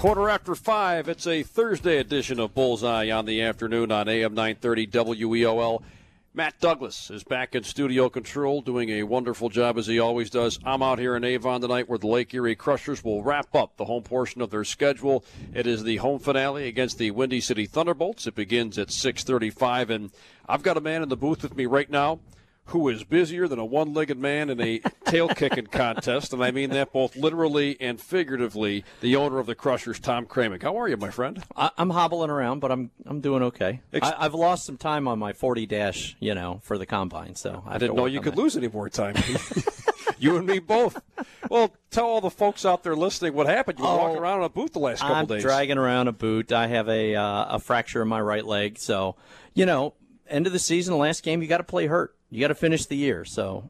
5:15, it's a Thursday edition of Bullseye on the afternoon on AM 930 WEOL. Matt Douglas is back in studio control, doing a wonderful job as he always does. I'm out here in Avon tonight where the Lake Erie Crushers will wrap up the home portion of their schedule. It is the home finale against the Windy City Thunderbolts. It begins at 6:35, and I've got a man in the booth with me right now who is busier than a one-legged man in a tail-kicking contest, and I mean that both literally and figuratively, the owner of the Crushers, Tom Kramick. How are you, my friend? I'm hobbling around, but I'm doing okay. I've lost some time on my 40 dash, for the combine, so I didn't know you could lose any more time. You and me both. Well, tell all the folks out there listening what happened. You were walking around in a boot the last couple days. I'm dragging around a boot. I have a fracture in my right leg, so, end of the season, last game, you got to play hurt. You got to finish the year. So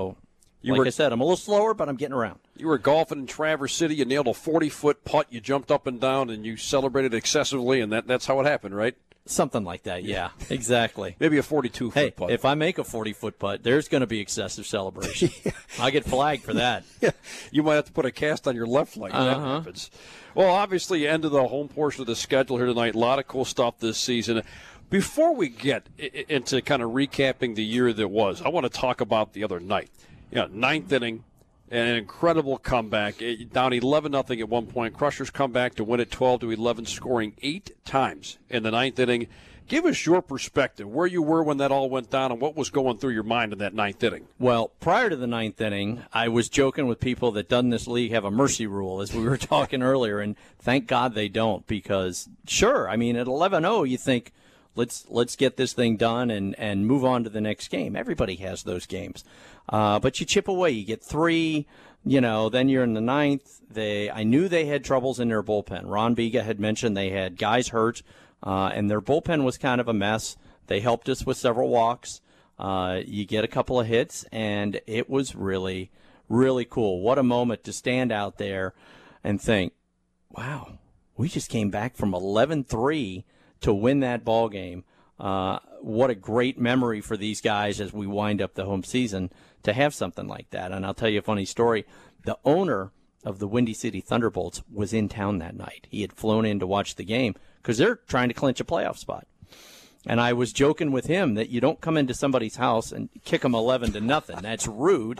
I said, I'm a little slower, but I'm getting around. You were golfing in Traverse City. You nailed a 40-foot putt. You jumped up and down, and you celebrated excessively, and that's how it happened, right? Something like that, yeah, exactly. Maybe a 42-foot putt. If I make a 40-foot putt, there's going to be excessive celebration. I get flagged for that. Yeah. You might have to put a cast on your left leg when that happens. Well, obviously, you ended the home portion of the schedule here tonight. A lot of cool stuff this season. Before we get into kind of recapping the year that was, I want to talk about the other night. Ninth inning, an incredible comeback. Down 11-0 at one point. Crushers come back to win it 12-11, scoring 8 times in the ninth inning. Give us your perspective, where you were when that all went down and what was going through your mind in that ninth inning. Well, prior to the ninth inning, I was joking with people that doesn't this league have a mercy rule, as we were talking earlier, and thank God they don't, because, sure, at 11-0, you think, Let's get this thing done and move on to the next game. Everybody has those games. But you chip away. You get 3, then you're in the ninth. I knew they had troubles in their bullpen. Ron Biga had mentioned they had guys hurt, and their bullpen was kind of a mess. They helped us with several walks. You get a couple of hits, and it was really, really cool. What a moment to stand out there and think, wow, we just came back from 11-3 to win that ball game. What a great memory for these guys as we wind up the home season to have something like that. And I'll tell you a funny story. The owner of the Windy City Thunderbolts was in town that night. He had flown in to watch the game because they're trying to clinch a playoff spot. And I was joking with him that you don't come into somebody's house and kick them 11-0. That's rude.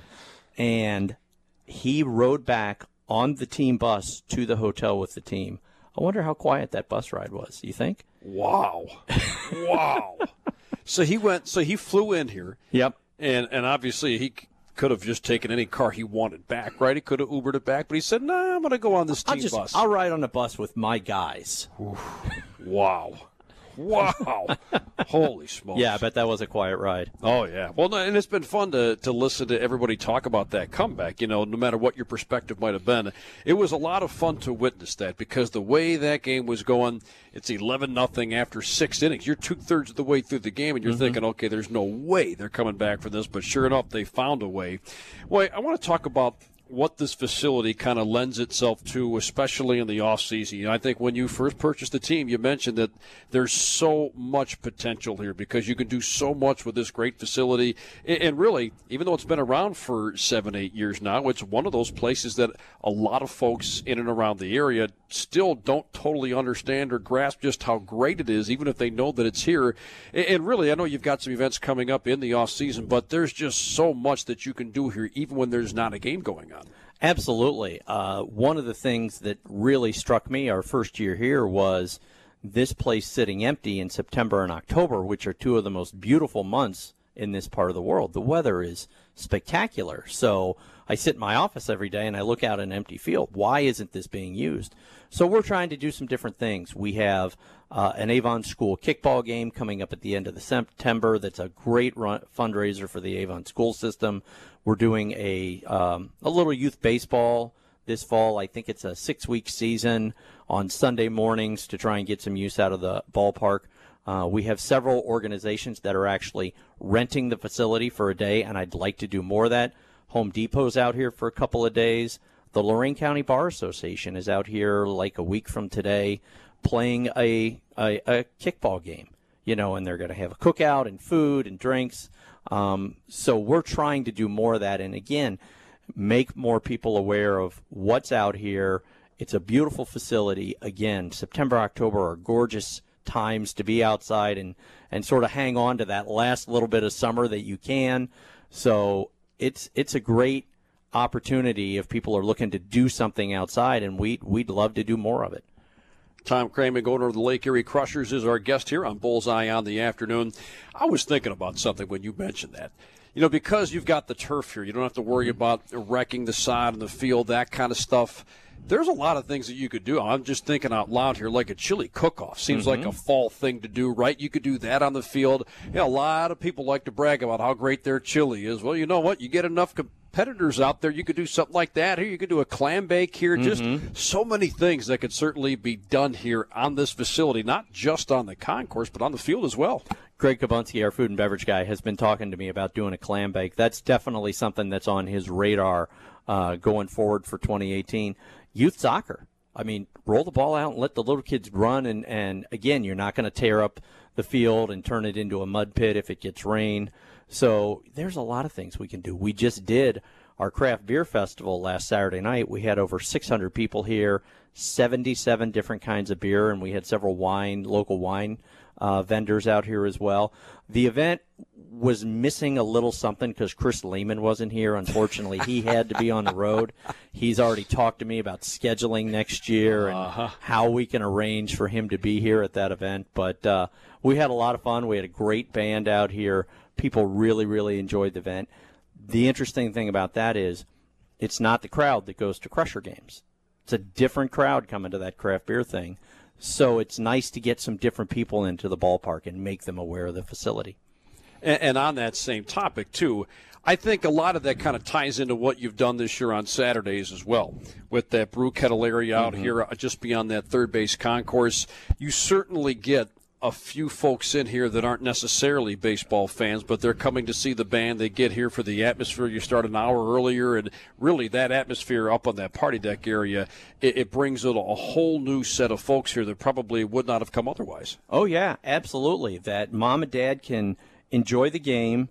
And he rode back on the team bus to the hotel with the team. I wonder how quiet that bus ride was. You think? Wow. So he flew in here. Yep. And obviously he could have just taken any car he wanted back, right? He could have Ubered it back, but he said, I'm going to go on this team bus. I'll ride on a bus with my guys. Wow. Holy smokes. Yeah, I bet that was a quiet ride. Oh, yeah. Well, and it's been fun to listen to everybody talk about that comeback, no matter what your perspective might have been. It was a lot of fun to witness that because the way that game was going, it's 11-0 after 6 innings. You're 2/3 of the way through the game, and you're thinking, okay, there's no way they're coming back for this. But sure enough, they found a way. Well, I want to talk about what this facility kind of lends itself to, especially in the offseason. I think when you first purchased the team, you mentioned that there's so much potential here because you can do so much with this great facility. And really, even though it's been around for 7-8 years now, it's one of those places that a lot of folks in and around the area still don't totally understand or grasp just how great it is, even if they know that it's here. And really, I know you've got some events coming up in the offseason, but there's just so much that you can do here, even when there's not a game going on. Absolutely. One of the things that really struck me our first year here was this place sitting empty in September and October, which are 2 of the most beautiful months in this part of the world. The weather is spectacular. So I sit in my office every day and I look out at an empty field. Why isn't this being used? So we're trying to do some different things. We have an Avon School kickball game coming up at the end of September. That's a great fundraiser for the Avon school system. We're doing a little youth baseball this fall. I think it's a 6-week season on Sunday mornings to try and get some use out of the ballpark. We have several organizations that are actually renting the facility for a day, and I'd like to do more of that. Home Depot's out here for a couple of days. The Lorain County Bar Association is out here like a week from today playing a kickball game, and they're going to have a cookout and food and drinks. So we're trying to do more of that and, again, make more people aware of what's out here It's a beautiful facility. Again, September, October are gorgeous times to be outside and sort of hang on to that last little bit of summer that you can. So it's a great opportunity if people are looking to do something outside, and we'd love to do more of it. Tom Kramen, owner of the Lake Erie Crushers, is our guest here on Bullseye on the Afternoon. I was thinking about something when you mentioned that. Because you've got the turf here, you don't have to worry about wrecking the sod and the field, that kind of stuff. There's a lot of things that you could do. I'm just thinking out loud here, like a chili cook-off. Seems like a fall thing to do, right? You could do that on the field. A lot of people like to brag about how great their chili is. Well, you know what? You get enough competitors out there, you could do something like that here. You could do a clam bake here. Just so many things that could certainly be done here on this facility, not just on the concourse, but on the field as well. Greg Kabunski, our food and beverage guy, has been talking to me about doing a clam bake. That's definitely something that's on his radar going forward for 2018. Youth soccer. I mean, roll the ball out and let the little kids run. And again, you're not going to tear up the field and turn it into a mud pit if it gets rain. So there's a lot of things we can do. We just did our craft beer festival last Saturday night. We had over 600 people here, 77 different kinds of beer, and we had several local wine vendors out here as well. The event was missing a little something because Chris Lehman wasn't here. Unfortunately, he had to be on the road. He's already talked to me about scheduling next year and how we can arrange for him to be here at that event. But we had a lot of fun. We had a great band out here. People really, really enjoyed the event. The interesting thing about that is it's not the crowd that goes to Crusher games. It's a different crowd coming to that craft beer thing. So it's nice to get some different people into the ballpark and make them aware of the facility. And on that same topic, too, I think a lot of that kind of ties into what you've done this year on Saturdays as well. With that brew kettle area out here just beyond that third base concourse, you certainly get a few folks in here that aren't necessarily baseball fans, but they're coming to see the band. They get here for the atmosphere. You start an hour earlier, and really that atmosphere up on that party deck area, it brings in a whole new set of folks here that probably would not have come otherwise. Oh, yeah, absolutely. That mom and dad can enjoy the game,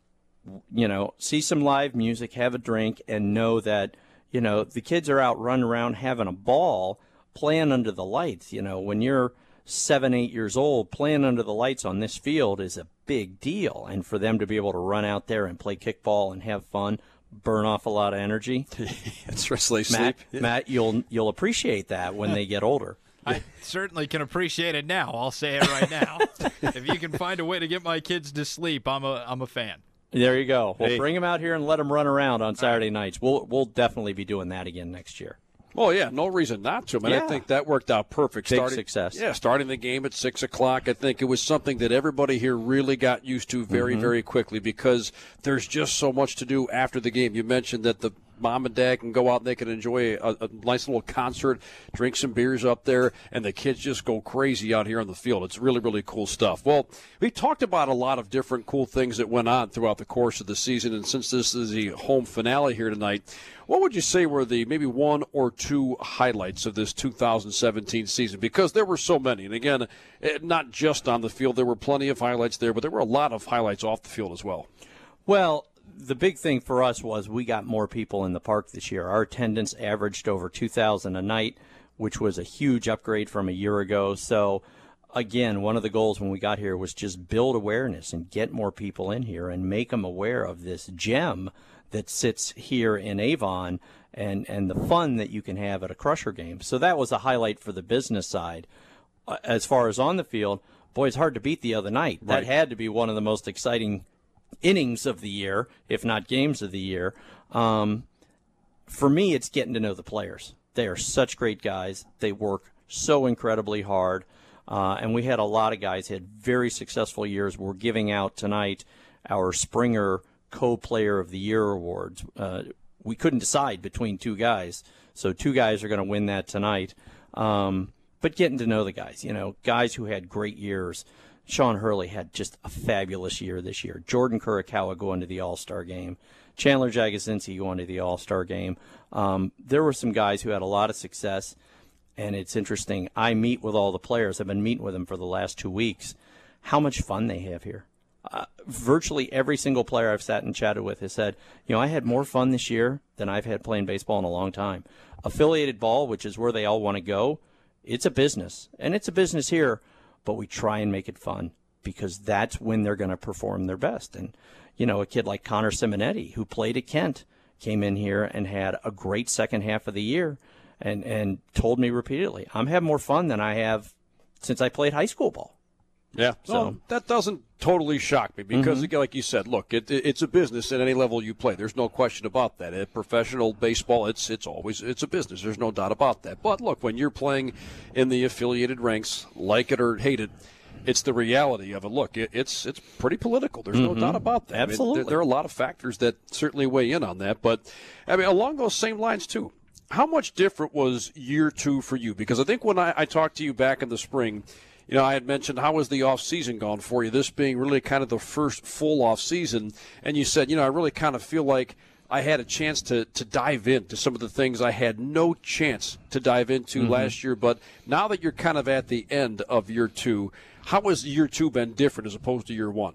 see some live music, have a drink, and know that, the kids are out running around having a ball, playing under the lights. When you're 7, 8 years old, playing under the lights on this field is a big deal. And for them to be able to run out there and play kickball and have fun, burn off a lot of energy. That's rest they sleep. Matt, you'll appreciate that when they get older. I certainly can appreciate it now. I'll say it right now. If you can find a way to get my kids to sleep, I'm a fan. There you go. Well, bring them out here and let them run around on Saturday nights. We'll definitely be doing that again next year. Well, yeah, no reason not to. I think that worked out perfect. Big success. Yeah, starting the game at 6 o'clock. I think it was something that everybody here really got used to very, very quickly because there's just so much to do after the game. You mentioned that the mom and dad can go out and they can enjoy a nice little concert, drink some beers up there, and the kids just go crazy out here on the field. It's really, really cool stuff. Well, we talked about a lot of different cool things that went on throughout the course of the season, and since this is the home finale here tonight, what would you say were the maybe one or two highlights of this 2017 season? Because there were so many. And again, not just on the field. There were plenty of highlights there, but there were a lot of highlights off the field as well. Well, the big thing for us was we got more people in the park this year. Our attendance averaged over 2,000 a night, which was a huge upgrade from a year ago. So, again, one of the goals when we got here was just build awareness and get more people in here and make them aware of this gem that sits here in Avon and the fun that you can have at a Crusher game. So that was a highlight for the business side. As far as on the field, boy, it's hard to beat the other night. Right. That had to be one of the most exciting innings of the year, if not games of the year. For me, it's getting to know the players. They are such great guys. They work so incredibly hard. And we had a lot of guys who had very successful years. We're giving out tonight our Springer Co-Player of the Year awards. We couldn't decide between two guys, so two guys are going to win that tonight. But getting to know the guys, guys who had great years. Sean Hurley had just a fabulous year this year. Jordan Kurokawa going to the All-Star game. Chandler Jagosinski going to the All-Star game. There were some guys who had a lot of success, and it's interesting. I meet with all the players. I've been meeting with them for the last 2 weeks. How much fun they have here. Virtually every single player I've sat and chatted with has said, I had more fun this year than I've had playing baseball in a long time. Affiliated ball, which is where they all want to go, it's a business. And it's a business here, but we try and make it fun because that's when they're going to perform their best. And, a kid like Connor Simonetti, who played at Kent, came in here and had a great second half of the year and told me repeatedly, I'm having more fun than I have since I played high school ball. Yeah, so that doesn't totally shock me because, again, like you said, look, it's a business at any level you play. There's no question about that. At professional baseball, it's a business. There's no doubt about that. But look, when you're playing in the affiliated ranks, like it or hate it, it's the reality of it. Look, it's pretty political. There's no doubt about that. Absolutely. There are a lot of factors that certainly weigh in on that. But, along those same lines, too, how much different was year two for you? Because I think when I talked to you back in the spring, I had mentioned how was the off season gone for you, this being really kind of the first full off season, and you said, I really kind of feel like I had a chance to dive into some of the things I had no chance to dive into last year, but now that you're kind of at the end of year two, how has year two been different as opposed to year one?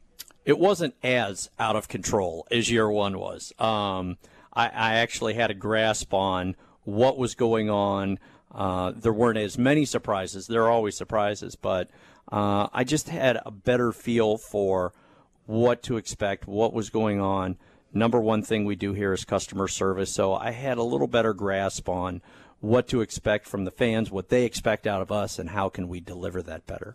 It wasn't as out of control as year one was. I actually had a grasp on what was going on. There weren't as many surprises. There are always surprises, but I just had a better feel for what to expect, what was going on. Number one thing we do here is customer service, so I had a little better grasp on what to expect from the fans, what they expect out of us, and how can we deliver that better.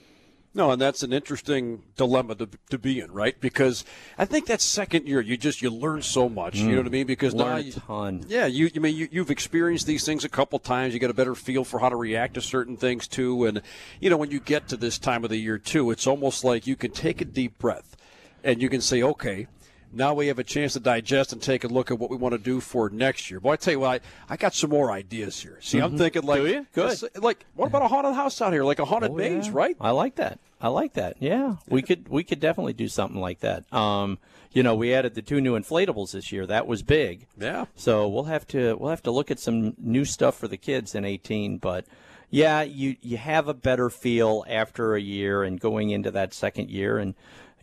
No, and that's an interesting dilemma to be in, right? Because I think that second year, you learn so much. You know what I mean? Because learn now a ton. Yeah, you've experienced these things a couple times. You get a better feel for how to react to certain things too. And when you get to this time of the year too, it's almost like you can take a deep breath and you can say, okay, now we have a chance to digest and take a look at what we want to do for next year. Boy, I tell you what, I got some more ideas here. See, I'm thinking like, do you? Good. Like, what about a haunted house out here, like a haunted maze, right? I like that. Yeah, we could definitely do something like that. We added the 2 new inflatables this year. That was big. Yeah. So we'll have to look at some new stuff for the kids in 2018. But yeah, you have a better feel after a year and going into that second year. And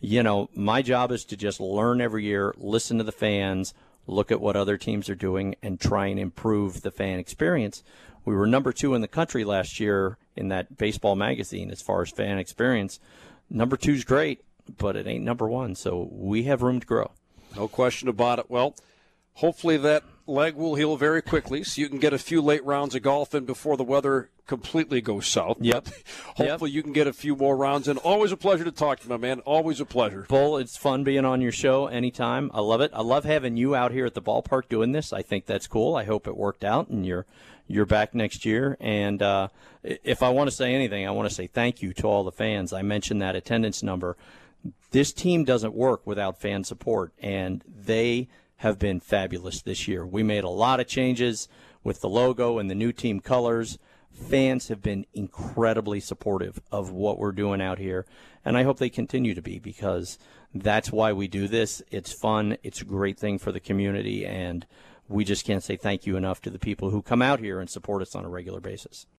my job is to just learn every year, listen to the fans, look at what other teams are doing, and try and improve the fan experience. We were number 2 in the country last year in that baseball magazine as far as fan experience. Number 2's great, but it ain't number 1, so we have room to grow. No question about it. Well, hopefully that leg will heal very quickly so you can get a few late rounds of golf in before the weather completely goes south. Yep. Hopefully you can get a few more rounds in. Always a pleasure to talk to you, my man. Always a pleasure. Bull, it's fun being on your show anytime. I love it. I love having you out here at the ballpark doing this. I think that's cool. I hope it worked out and you're back next year. And if I want to say anything, I want to say thank you to all the fans. I mentioned that attendance number. This team doesn't work without fan support, and they have been fabulous this year. We made a lot of changes with the logo and the new team colors. Fans have been incredibly supportive of what we're doing out here, and I hope they continue to be because that's why we do this. It's fun. It's a great thing for the community, and we just can't say thank you enough to the people who come out here and support us on a regular basis.